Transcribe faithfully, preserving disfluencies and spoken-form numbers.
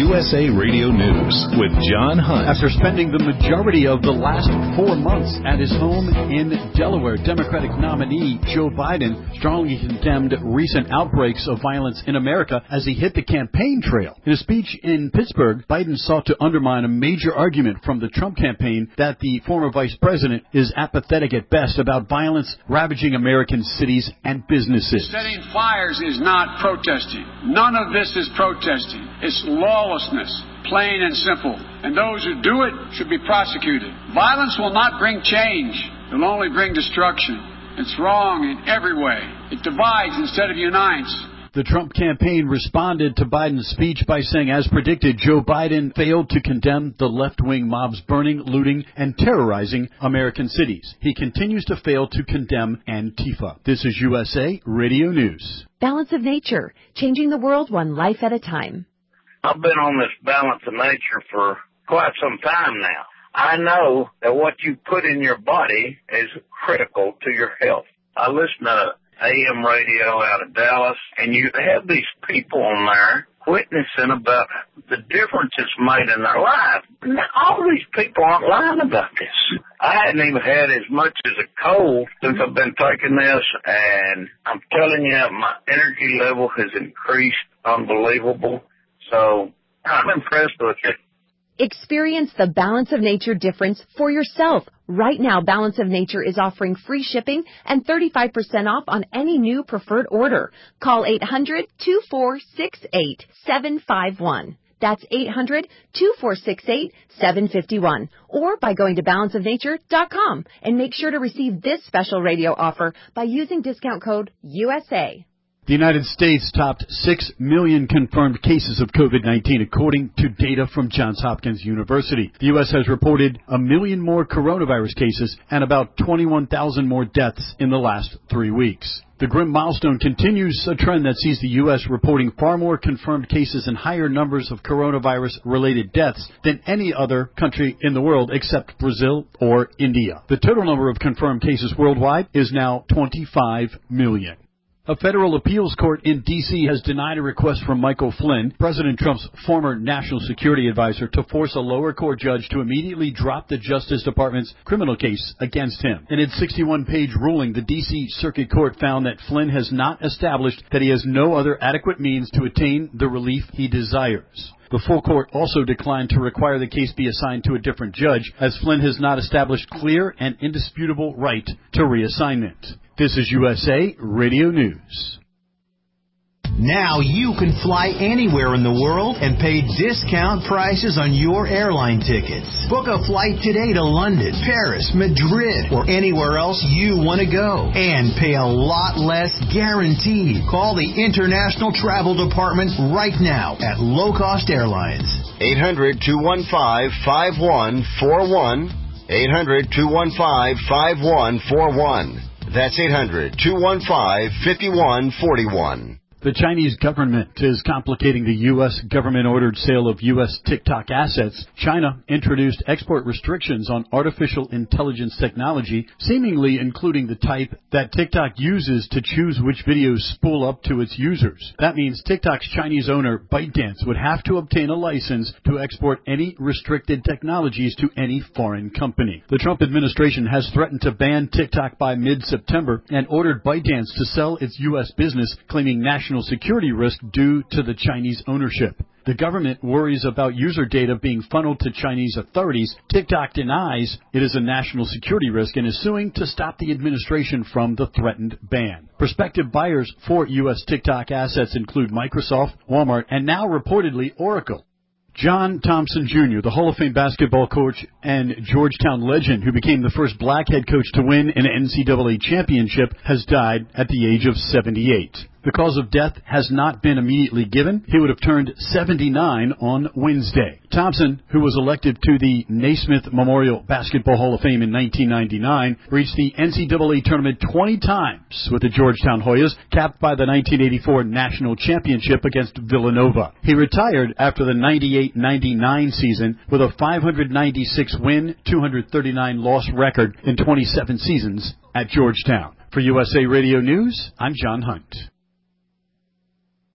U S A Radio News with John Hunt. After spending the majority of the last four months at his home in Delaware, Democratic nominee Joe Biden strongly condemned recent outbreaks of violence in America as he hit the campaign trail. In a speech in Pittsburgh, Biden sought to undermine a major argument from the Trump campaign that the former vice president is apathetic at best about violence ravaging American cities and businesses. Setting fires is not protesting. None of this is protesting. It's lawlessness, plain and simple. And those who do it should be prosecuted. Violence will not bring change. It will only bring destruction. It's wrong in every way. It divides instead of unites. The Trump campaign responded to Biden's speech by saying, as predicted, Joe Biden failed to condemn the left-wing mobs burning, looting, and terrorizing American cities. He continues to fail to condemn Antifa. This is U S A Radio News. Balance of Nature, changing the world one life at a time. I've been on this balance of nature for quite some time now. I know that what you put in your body is critical to your health. I listen to A M radio out of Dallas, and you have these people on there witnessing about the difference it's made in their life. Now, all these people aren't lying about this. I hadn't even had as much as a cold since I've been taking this, and I'm telling you, my energy level has increased unbelievable. So I'm impressed with it. Experience the Balance of Nature difference for yourself. Right now, Balance of Nature is offering free shipping and thirty-five percent off on any new preferred order. Call eight hundred, two four six eight, seven five one. That's eight hundred, two four six eight, seven five one. Or by going to balance of nature dot com. And make sure to receive this special radio offer by using discount code U S A. The United States topped six million confirmed cases of COVID nineteen, according to data from Johns Hopkins University. The U S has reported a million more coronavirus cases and about twenty-one thousand more deaths in the last three weeks. The grim milestone continues a trend that sees the U S reporting far more confirmed cases and higher numbers of coronavirus-related deaths than any other country in the world except Brazil or India. The total number of confirmed cases worldwide is now twenty-five million. A federal appeals court in D C has denied a request from Michael Flynn, President Trump's former national security advisor, to force a lower court judge to immediately drop the Justice Department's criminal case against him. In its sixty-one page ruling, the D C Circuit Court found that Flynn has not established that he has no other adequate means to attain the relief he desires. The full court also declined to require the case be assigned to a different judge, as Flynn has not established clear and indisputable right to reassignment. This is U S A Radio News. Now you can fly anywhere in the world and pay discount prices on your airline tickets. Book a flight today to London, Paris, Madrid, or anywhere else you want to go. And pay a lot less guaranteed. Call the International Travel Department right now at Low Cost Airlines. eight hundred, two one five, five one four one. eight hundred, two one five, five one four one. That's eight hundred, two one five, five one four one. The Chinese government is complicating the U S government-ordered sale of U S TikTok assets. China introduced export restrictions on artificial intelligence technology, seemingly including the type that TikTok uses to choose which videos spool up to its users. That means TikTok's Chinese owner, ByteDance, would have to obtain a license to export any restricted technologies to any foreign company. The Trump administration has threatened to ban TikTok by mid-September and ordered ByteDance to sell its U S business, claiming national security risk due to the Chinese ownership. The government worries about user data being funneled to Chinese authorities. TikTok denies it is a national security risk and is suing to stop the administration from the threatened ban. Prospective buyers for U S TikTok assets include Microsoft, Walmart, and now reportedly Oracle. John Thompson Junior, the Hall of Fame basketball coach and Georgetown legend who became the first black head coach to win an N C double A championship, has died at the age of seventy-eight. The cause of death has not been immediately given. He would have turned seventy-nine on Wednesday. Thompson, who was elected to the Naismith Memorial Basketball Hall of Fame in nineteen ninety-nine, reached the N C double A tournament twenty times with the Georgetown Hoyas, capped by the nineteen eighty-four national championship against Villanova. He retired after the ninety-eight ninety-nine season with a five hundred ninety-six win, two hundred thirty-nine loss record in twenty-seven seasons at Georgetown. For U S A Radio News, I'm John Hunt.